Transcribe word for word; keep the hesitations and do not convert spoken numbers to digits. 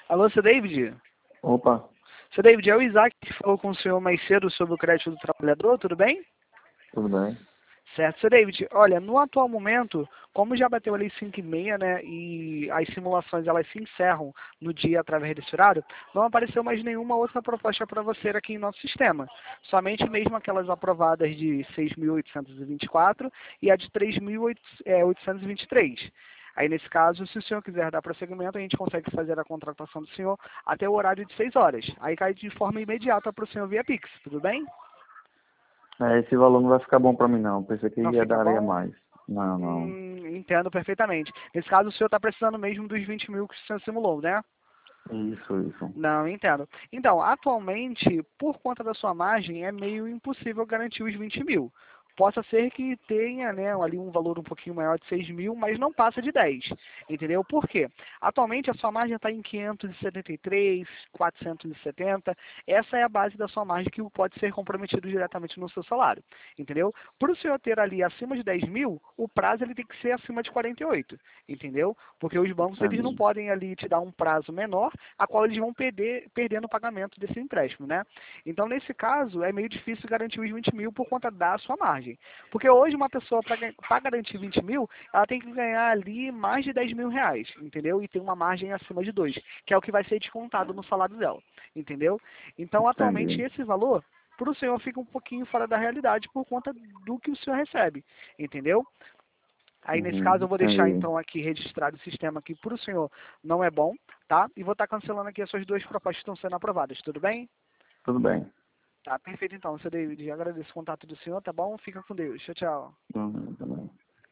Alô, seu David? Opa, Seu David, é o Isaac que falou com o senhor mais cedo sobre o crédito do trabalhador, tudo bem? tudo bem? Certo, seu David, olha, no atual momento, como já bateu ali cinco e meia, né, e as simulações elas se encerram no dia através desse horário, não apareceu mais nenhuma outra proposta para você aqui em nosso sistema. Somente mesmo aquelas aprovadas de seis mil oitocentos e vinte e quatro e a de três mil oitocentos e vinte e três. Aí, nesse caso, se o senhor quiser dar prosseguimento, a gente consegue fazer a contratação do senhor até o horário de seis horas. Aí cai de forma imediata para o senhor via Pix, tudo bem? É, esse valor não vai ficar bom pra mim não, pensei que Não ia fica daria bom? mais. Não, não. Hum, entendo perfeitamente. Nesse caso, o senhor está precisando mesmo dos vinte mil que o senhor simulou, né? Isso, isso. Não, entendo. Então, atualmente, por conta da sua margem, é meio impossível garantir os vinte mil. Possa ser que tenha, né, ali um valor um pouquinho maior de seis mil, mas não passa de dez. Entendeu? Por quê? Atualmente a sua margem está em quinhentos e setenta e três, quatrocentos e setenta. Essa é a base da sua margem que pode ser comprometido diretamente no seu salário. Entendeu? Para o senhor ter ali acima de dez mil, o prazo ele tem que ser acima de quarenta e oito. Entendeu? Porque os bancos eles não Entendi. podem ali te dar um prazo menor, a qual eles vão perder, perdendo o pagamento desse empréstimo, né? Então, nesse caso, é meio difícil garantir os vinte mil por conta da sua margem. Porque hoje uma pessoa, para garantir vinte mil, ela tem que ganhar ali mais de dez mil reais, entendeu? E tem uma margem acima de dois, que é o que vai ser descontado no salário dela, entendeu? Então, atualmente, Entendi. esse valor, para o senhor, fica um pouquinho fora da realidade por conta do que o senhor recebe, entendeu? Aí, nesse caso, Uhum, eu vou deixar, entendi. então, aqui registrado o sistema que para o senhor não é bom, tá? E vou estar cancelando aqui as suas duas propostas que estão sendo aprovadas, tudo bem? Tudo bem. Tá, perfeito, então, seu David. Agradeço o contato do senhor, tá bom? Fica com Deus. Tchau, tchau. Uhum, tudo bem.